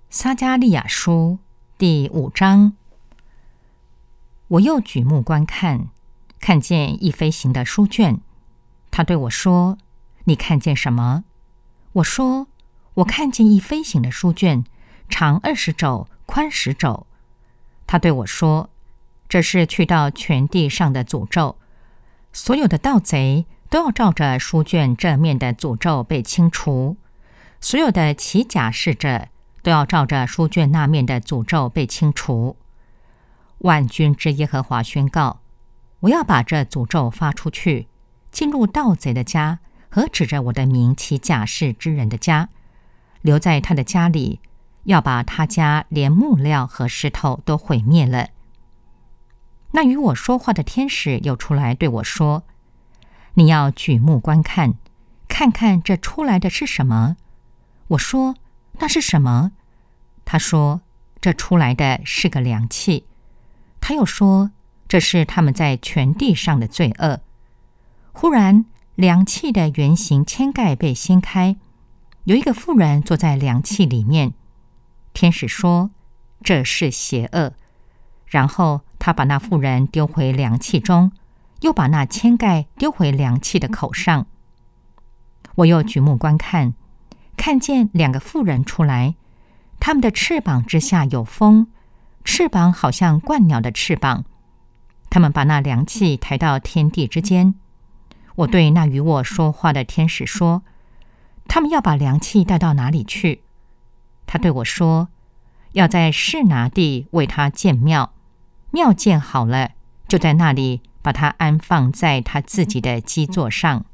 撒迦利亚书第5章。我又举目观看，看见一飞行的书卷。他对我说：你看见什么？我说：我看见一飞行的书卷，长20肘，宽10肘。他对我说：这是去到全地上的诅咒，所有的盗贼都要照着书卷这面的诅咒被清除，所有的起假示者都要照着书卷那面的诅咒被清除。万军之耶和华宣告：我要把这诅咒发出去，进入盗贼的家和指着我的名起假示之人的家，留在他的家里，要把他家连木料和石头都毁灭了。那与我说话的天使又出来对我说：你要举目观看，看看这出来的是什么。我说：那是什么？他说：这出来的是个量器。他又说：这是他们在全地上的罪恶。忽然量器的圆形铅盖被掀开，有一个妇人坐在量器里面。天使说：这是邪恶。然后他把那妇人丢回量器中，又把那铅盖丢回量器的口上。我又举目观看，看见2个妇人出来，他们的翅膀之下有风，翅膀好像鹳鸟的翅膀。他们把那量器抬到天地之间。我对那与我说话的天使说：他们要把量器带到哪里去？他对我说：要在示拿地为他建庙，庙建好了，就在那里把他安放在他自己的基座上。